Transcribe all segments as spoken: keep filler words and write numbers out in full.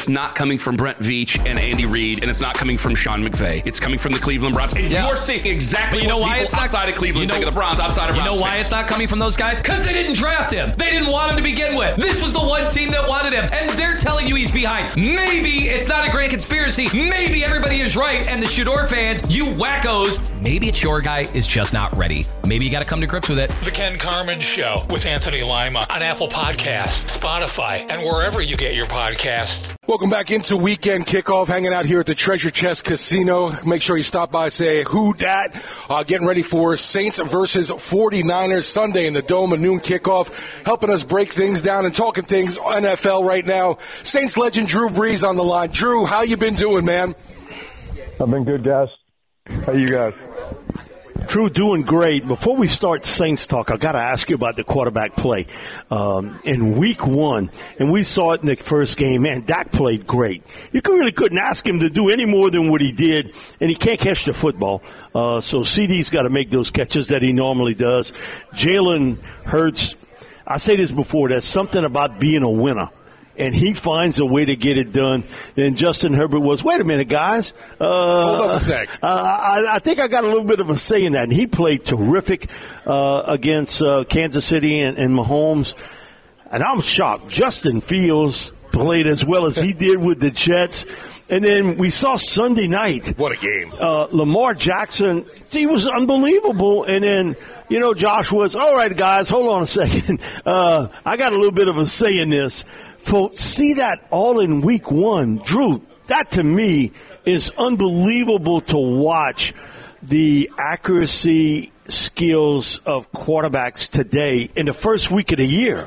it's not coming from Brent Veach and Andy Reid, and it's not coming from Sean McVay. It's coming from the Cleveland Browns. And yeah. you're seeing exactly but you know what why people it's not, outside of Cleveland you know, think of the Browns, outside of Browns You know why fans. it's not coming from those guys? Because they didn't draft him. They didn't want him to begin with. This was the one team that wanted him, and they're telling you he's behind. Maybe it's not a grand conspiracy. Maybe everybody is right, and the Shador fans, you wackos, maybe it's your guy is just not ready. Maybe you got to come to grips with it. The Ken Carman Show with Anthony Lima on Apple Podcasts, Spotify, and wherever you get your podcasts. Welcome back into Weekend Kickoff, hanging out here at the Treasure Chest Casino. Make sure you stop by, say who dat. Uh, getting ready for Saints versus forty-niners Sunday in the Dome, a noon kickoff. Helping us break things down and talking things N F L right now. Saints legend Drew Brees on the line. Drew, how you been doing, man? I've been good, guys. How you guys? Drew, doing great. Before we start Saints talk, I got to ask you about the quarterback play. Um, in week one, and we saw it in the first game, man, Dak played great. You really couldn't ask him to do any more than what he did, and he can't catch the football. Uh, so C D's got to make those catches that he normally does. Jalen Hurts, I say this before, there's something about being a winner. And he finds a way to get it done. Then Justin Herbert was, wait a minute, guys. Uh, Hold on a sec. Uh, I, I think I got a little bit of a say in that. And he played terrific uh, against uh, Kansas City and, and Mahomes. And I'm shocked. Justin Fields played as well as he did with the Jets. And then we saw Sunday night. What a game. Uh, Lamar Jackson, he was unbelievable. And then, you know, Josh was, all right, guys, hold on a second. Uh, I got a little bit of a say in this. For see that all in week one, Drew, that to me is unbelievable to watch the accuracy skills of quarterbacks today in the first week of the year.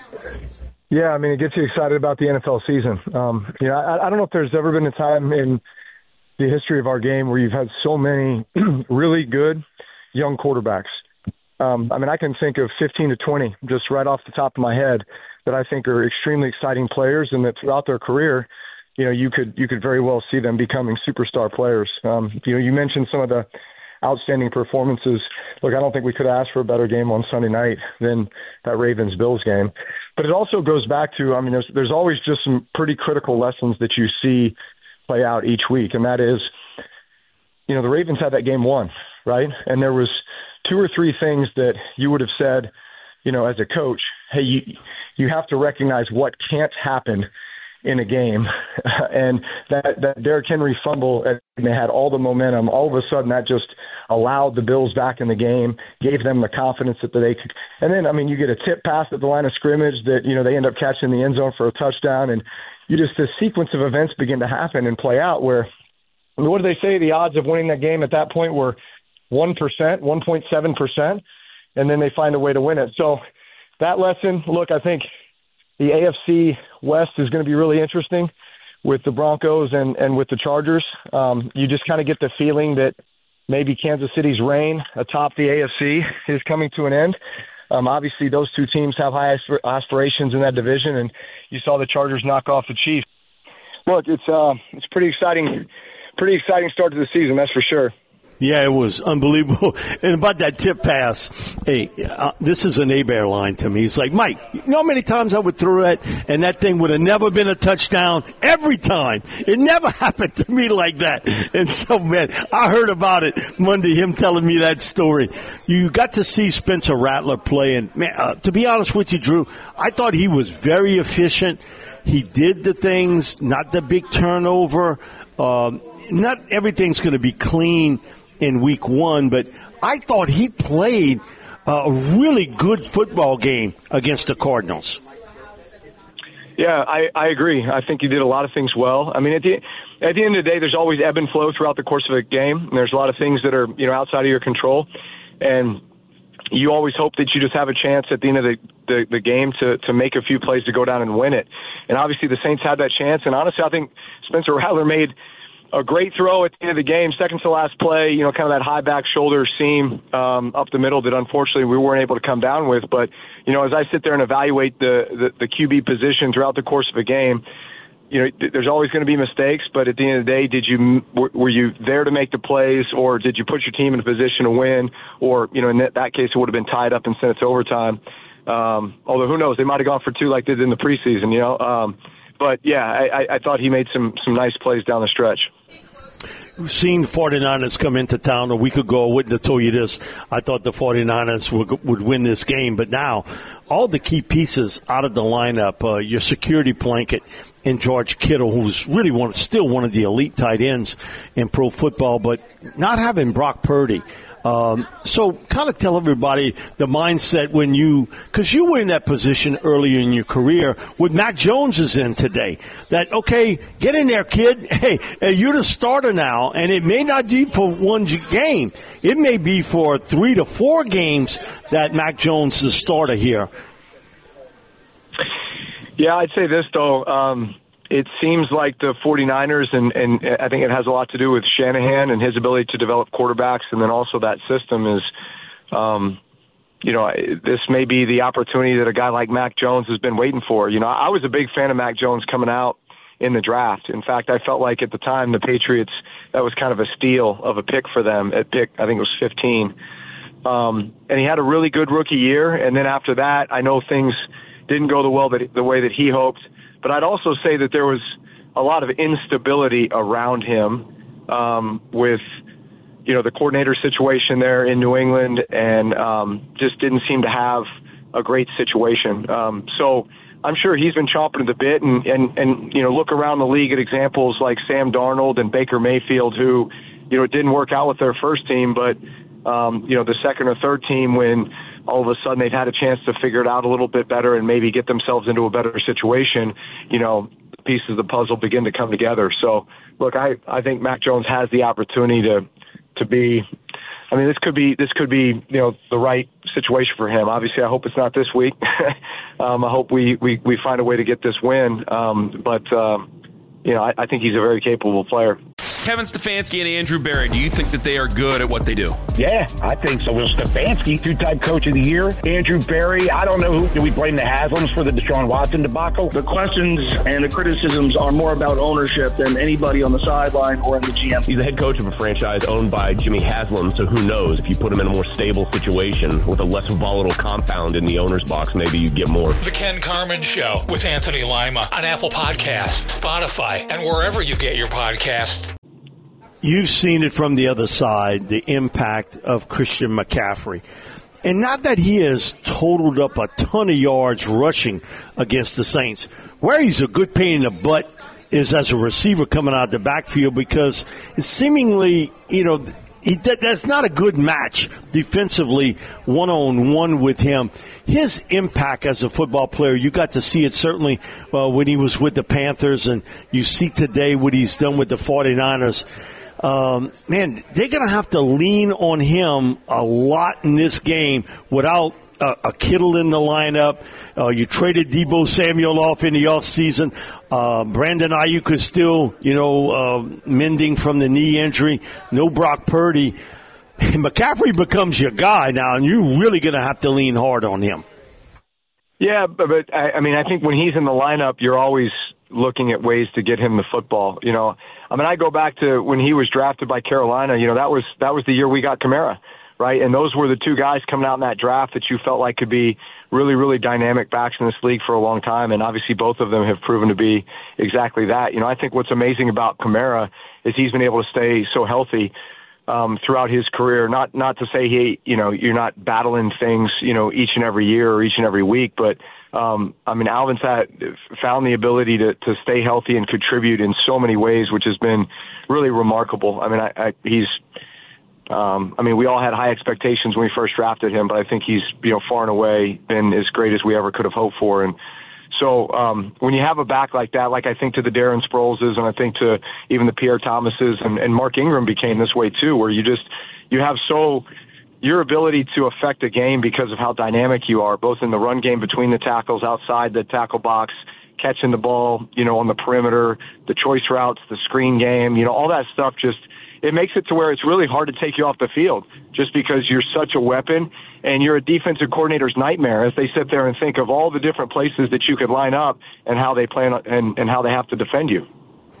Yeah, I mean, it gets you excited about the N F L season. Um, you know, I, I don't know if there's ever been a time in the history of our game where you've had so many really good young quarterbacks. Um, I mean, I can think of fifteen to twenty just right off the top of my head that I think are extremely exciting players, and that throughout their career, you know, you could you could very well see them becoming superstar players. Um, you know, you mentioned some of the outstanding performances. Look, I don't think we could ask for a better game on Sunday night than that Ravens-Bills game. But it also goes back to, I mean, there's there's always just some pretty critical lessons that you see play out each week, and that is, you know, the Ravens had that game won, right? And there was two or three things that you would have said, you know, as a coach, hey, you you have to recognize what can't happen in a game. And that, that Derrick Henry fumble, and they had all the momentum. All of a sudden, that just allowed the Bills back in the game, gave them the confidence that they could. And then, I mean, you get a tip pass at the line of scrimmage that, you know, they end up catching the end zone for a touchdown. And you just, this sequence of events begin to happen and play out where, I mean, what do they say? The odds of winning that game at that point were one percent, one point seven percent. And then they find a way to win it. So that lesson, look, I think the A F C West is going to be really interesting with the Broncos and, and with the Chargers. Um, you just kind of get the feeling that maybe Kansas City's reign atop the A F C is coming to an end. Um, obviously, those two teams have high aspirations in that division, and you saw the Chargers knock off the Chiefs. Look, it's uh, it's pretty exciting, pretty exciting start to the season, that's for sure. Yeah, it was unbelievable. And about that tip pass, hey, uh, this is an A-Bear line to me. He's like, Mike, you know how many times I would throw that, and that thing would have never been a touchdown every time. It never happened to me like that. And so, man, I heard about it Monday, him telling me that story. You got to see Spencer Rattler play, and, man, uh, to be honest with you, Drew, I thought he was very efficient. He did the things, not the big turnover. Um, not everything's going to be clean in week one, but I thought he played a really good football game against the Cardinals. Yeah, I, I agree. I think he did a lot of things well. I mean, at the at the end of the day, there's always ebb and flow throughout the course of a game. And there's a lot of things that are, you know, outside of your control. And you always hope that you just have a chance at the end of the, the, the game to, to make a few plays to go down and win it. And obviously the Saints had that chance. And honestly, I think Spencer Rattler made a great throw at the end of the game, second to last play, you know, kind of that high back shoulder seam um, up the middle that unfortunately we weren't able to come down with. But, you know, as I sit there and evaluate the, the, the Q B position throughout the course of a game, you know, th- there's always going to be mistakes, but at the end of the day, did you w- were you there to make the plays, or did you put your team in a position to win? Or, you know, in that, that case, it would have been tied up and sent it to overtime. Um, although who knows, they might have gone for two like they did in the preseason, you know. Um, but yeah, I, I thought he made some some nice plays down the stretch. We've seen the 49ers come into town a week ago. I wouldn't have told you this. I thought the 49ers would, would win this game. But now, all the key pieces out of the lineup, uh, your security blanket in George Kittle, who's really one, still one of the elite tight ends in pro football, but not having Brock Purdy. Um, so kind of tell everybody the mindset when you, because you were in that position earlier in your career with Mac Jones is in today, that, okay, get in there, kid. Hey, you're the starter now, and it may not be for one game. It may be for three to four games that Mac Jones is the starter here. Yeah, I'd say this, though. Um, It seems like the 49ers, and, and I think it has a lot to do with Shanahan and his ability to develop quarterbacks, and then also that system is, um, you know, this may be the opportunity that a guy like Mac Jones has been waiting for. You know, I was a big fan of Mac Jones coming out in the draft. In fact, I felt like at the time the Patriots, that was kind of a steal of a pick for them at pick, I think it was fifteen. Um, and he had a really good rookie year, and then after that, I know things didn't go the well that the way that he hoped. But I'd also say that there was a lot of instability around him um, with, you know, the coordinator situation there in New England, and um, just didn't seem to have a great situation. Um, so I'm sure he's been chomping at the bit, and, and, and, you know, look around the league at examples like Sam Darnold and Baker Mayfield, who, you know, it didn't work out with their first team, but, um, you know, the second or third team, when all of a sudden they've had a chance to figure it out a little bit better and maybe get themselves into a better situation, you know, the pieces of the puzzle begin to come together. So, look, I, I think Mac Jones has the opportunity to to be, I mean, this could be, this could be, you know, the right situation for him. Obviously, I hope it's not this week. um, I hope we, we, we find a way to get this win. Um, but, um, you know, I, I think he's a very capable player. Kevin Stefanski and Andrew Berry, do you think that they are good at what they do? Yeah, I think so. Will Stefanski, two-time coach of the year. Andrew Berry, I don't know who. Do we blame the Haslams for the Deshaun Watson debacle? The questions and the criticisms are more about ownership than anybody on the sideline or in the G M. He's the head coach of a franchise owned by Jimmy Haslam, so who knows? If you put him in a more stable situation with a less volatile compound in the owner's box, maybe you get more. The Ken Carman Show with Anthony Lima on Apple Podcasts, Spotify, and wherever you get your podcasts. You've seen it from the other side, the impact of Christian McCaffrey. And not that he has totaled up a ton of yards rushing against the Saints. Where he's a good pain in the butt is as a receiver coming out of the backfield, because it's seemingly, you know, he, that, that's not a good match defensively, one-on-one with him. His impact as a football player, you got to see it certainly uh, when he was with the Panthers, and you see today what he's done with the 49ers. Um, man, they're going to have to lean on him a lot in this game without uh, a Kittle in the lineup. Uh, you traded Deebo Samuel off in the offseason. Uh, Brandon Ayuk is still, you know, uh, mending from the knee injury. No Brock Purdy. McCaffrey becomes your guy now, and you're really going to have to lean hard on him. Yeah, but, but I, I mean, I think when he's in the lineup, you're always looking at ways to get him the football. You know, I mean, I go back to when he was drafted by Carolina. You know, that was that was the year we got Kamara, right? And those were the two guys coming out in that draft that you felt like could be really, really dynamic backs in this league for a long time. And obviously, both of them have proven to be exactly that. You know, I think what's amazing about Kamara is he's been able to stay so healthy um, throughout his career. Not not to say he, you know, you're not battling things, you know, each and every year or each and every week, but Um, I mean, Alvin's had, found the ability to, to stay healthy and contribute in so many ways, which has been really remarkable. I mean, I, I, he's, um, I mean, we all had high expectations when we first drafted him, but I think he's, you know, far and away been as great as we ever could have hoped for. And so um, when you have a back like that, like I think to the Darren Sproleses, and I think to even the Pierre Thomases, and, and Mark Ingram became this way too, where you just, you have so, your ability to affect a game because of how dynamic you are, both in the run game between the tackles, outside the tackle box, catching the ball, you know, on the perimeter, the choice routes, the screen game, you know, all that stuff just, it makes it to where it's really hard to take you off the field just because you're such a weapon and you're a defensive coordinator's nightmare as they sit there and think of all the different places that you could line up and how they plan and, and how they have to defend you.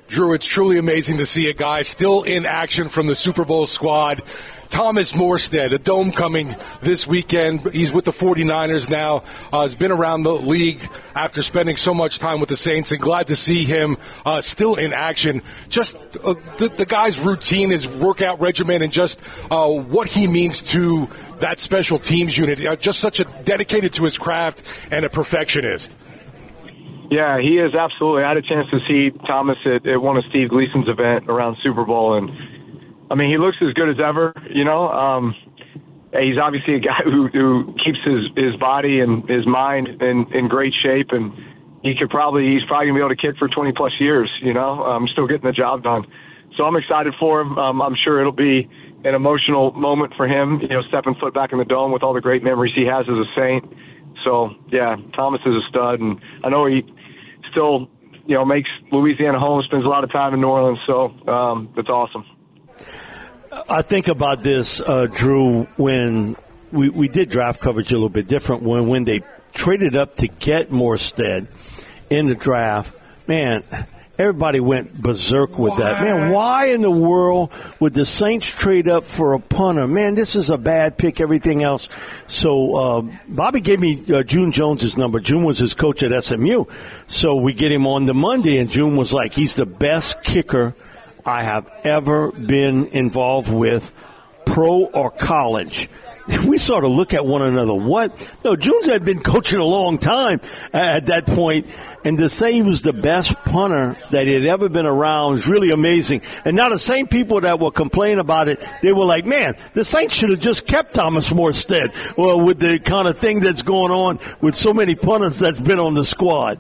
Drew, it's truly amazing to see a guy still in action from the Super Bowl squad. Thomas Morstead, a dome coming this weekend. He's with the forty-niners now. Uh, has been around the league after spending so much time with the Saints, and glad to see him uh, still in action. Just uh, the, the guy's routine, his workout regimen, and just uh, what he means to that special teams unit. Uh, just such a dedicated to his craft and a perfectionist. Yeah, he is absolutely. I had a chance to see Thomas at, at one of Steve Gleason's event around Super Bowl, and I mean, he looks as good as ever, you know. Um, he's obviously a guy who, who keeps his, his body and his mind in, in great shape, and he could probably, he's probably going to be able to kick for twenty plus years, you know, um, still getting the job done. So I'm excited for him. Um, I'm sure it'll be an emotional moment for him, you know, stepping foot back in the dome with all the great memories he has as a Saint. So, yeah, Thomas is a stud, and I know he still, you know, makes Louisiana home, spends a lot of time in New Orleans, so um, that's awesome. I think about this, uh, Drew, when we, we did draft coverage a little bit different when, when they traded up to get Morstead in the draft. Man, everybody went berserk with what? that. Man, why in the world would the Saints trade up for a punter? Man, this is a bad pick, everything else. So uh, Bobby gave me uh, June Jones's number. June was his coach at S M U. So we get him on the Monday, and June was like, he's the best kicker I have ever been involved with, pro or college. We sort of look at one another. What? No, June's had been coaching a long time at that point, and to say he was the best punter that he had ever been around is really amazing. And now the same people that were complaining about it, they were like, man, the Saints should have just kept Thomas Morstead. Well, with the kind of thing that's going on with so many punters that's been on the squad.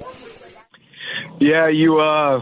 Yeah, you uh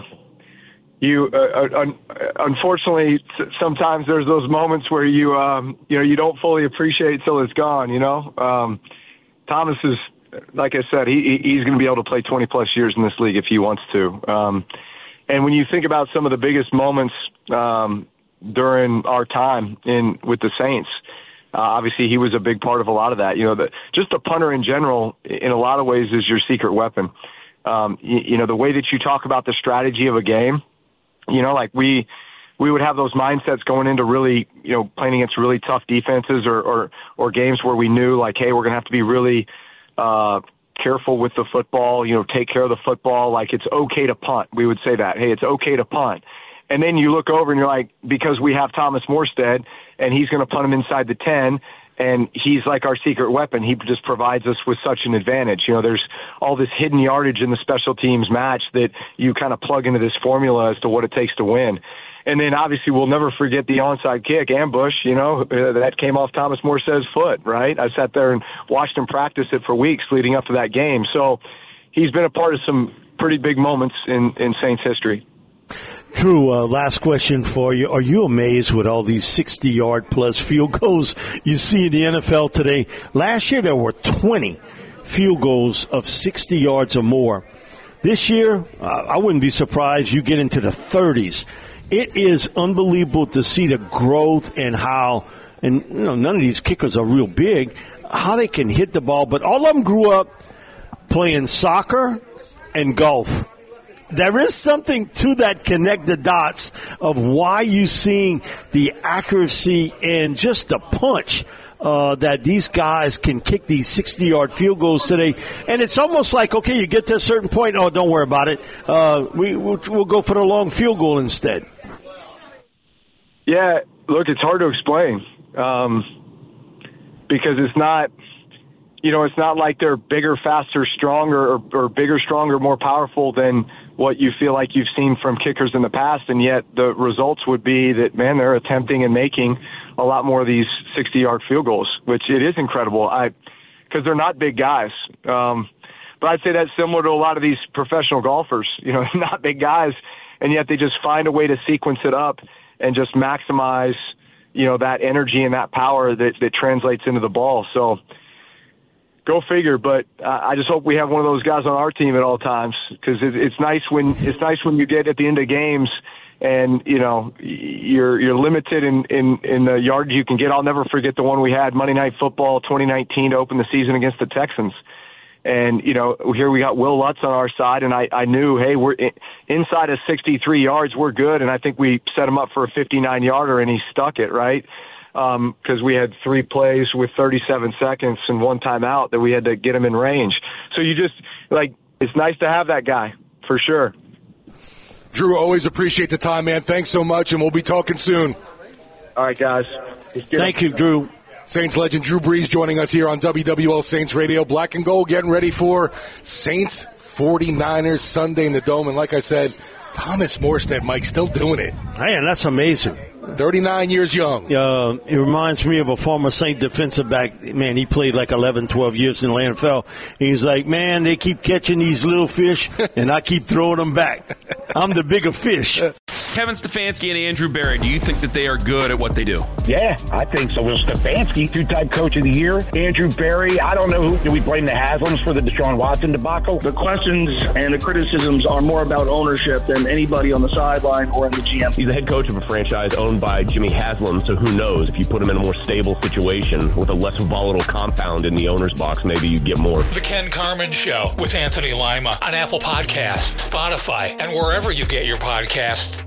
You, uh, un- unfortunately, sometimes there's those moments where you, um, you know, you don't fully appreciate it till it's gone. You know, um, Thomas is, like I said, he he's going to be able to play twenty plus years in this league if he wants to. Um, and when you think about some of the biggest moments um, during our time in with the Saints, uh, obviously he was a big part of a lot of that. You know, the, just a punter in general, in a lot of ways, is your secret weapon. Um, you, you know, the way that you talk about the strategy of a game. You know, like we we would have those mindsets going into really, you know, playing against really tough defenses or or, or games where we knew, like, hey, we're going to have to be really uh, careful with the football, you know, take care of the football. Like, it's okay to punt. We would say that. Hey, it's okay to punt. And then you look over and you're like, because we have Thomas Morstead and he's going to punt him inside the ten, and he's like our secret weapon. He just provides us with such an advantage. You know, there's all this hidden yardage in the special teams match that you kind of plug into this formula as to what it takes to win. And then obviously we'll never forget the onside kick ambush, you know, uh, that came off Thomas Morstead's foot, right? I sat there and watched him practice it for weeks leading up to that game. So he's been a part of some pretty big moments in, in Saints history. Drew, uh, last question for you. Are you amazed with all these sixty-yard-plus field goals you see in the N F L today? Last year there were twenty field goals of sixty yards or more. This year, uh, I wouldn't be surprised you get into the thirties. It is unbelievable to see the growth and how, and you know, none of these kickers are real big, how they can hit the ball. But all of them grew up playing soccer and golf. There is something to that connect the dots of why you're seeing the accuracy and just the punch uh, that these guys can kick these sixty-yard field goals today. And it's almost like, okay, you get to a certain point, oh, don't worry about it. Uh, we, we'll, we'll go for the long field goal instead. Yeah, look, it's hard to explain um, because it's not, you know, it's not like they're bigger, faster, stronger, or, or bigger, stronger, more powerful than what you feel like you've seen from kickers in the past, and yet the results would be that, man, they're attempting and making a lot more of these sixty-yard field goals, which it is incredible. I, because they're not big guys. Um, but I'd say that's similar to a lot of these professional golfers, you know, not big guys, and yet they just find a way to sequence it up and just maximize, you know, that energy and that power that, that translates into the ball. So, go figure, but uh, I just hope we have one of those guys on our team at all times, because it, it's nice when it's nice when you get at the end of games and you know you're you're limited in, in, in the yards you can get. I'll never forget the one we had Monday Night Football twenty nineteen to open the season against the Texans, And, you know, here we got Will Lutz on our side, and I, I knew, hey, we're in, inside of sixty-three yards, we're good. And I think we set him up for a fifty-nine yarder, and he stuck it, right? Because um, we had three plays with thirty-seven seconds and one timeout that we had to get him in range. So you just, like, it's nice to have that guy, for sure. Drew, always appreciate the time, man. Thanks so much, and we'll be talking soon. All right, guys. Thank you, Drew. Saints legend Drew Brees joining us here on W W L Saints Radio. Black and Gold getting ready for Saints forty-niners Sunday in the Dome. And like I said, Thomas Morstead, Mike, still doing it. Man, that's amazing. thirty-nine years young. Uh, it reminds me of a former Saint defensive back. Man, he played like eleven, twelve years in the N F L. He's like, man, they keep catching these little fish, and I keep throwing them back. I'm the bigger fish. Kevin Stefanski and Andrew Berry, do you think that they are good at what they do? Yeah, I think so. Will Stefanski, two-time coach of the year. Andrew Berry, I don't know who. Do we blame the Haslams for the Deshaun Watson debacle? The questions and the criticisms are more about ownership than anybody on the sideline or in the G M. He's the head coach of a franchise owned by Jimmy Haslam, so who knows? If you put him in a more stable situation with a less volatile compound in the owner's box, maybe you get more. The Ken Carman Show with Anthony Lima on Apple Podcasts, Spotify, and wherever you get your podcasts.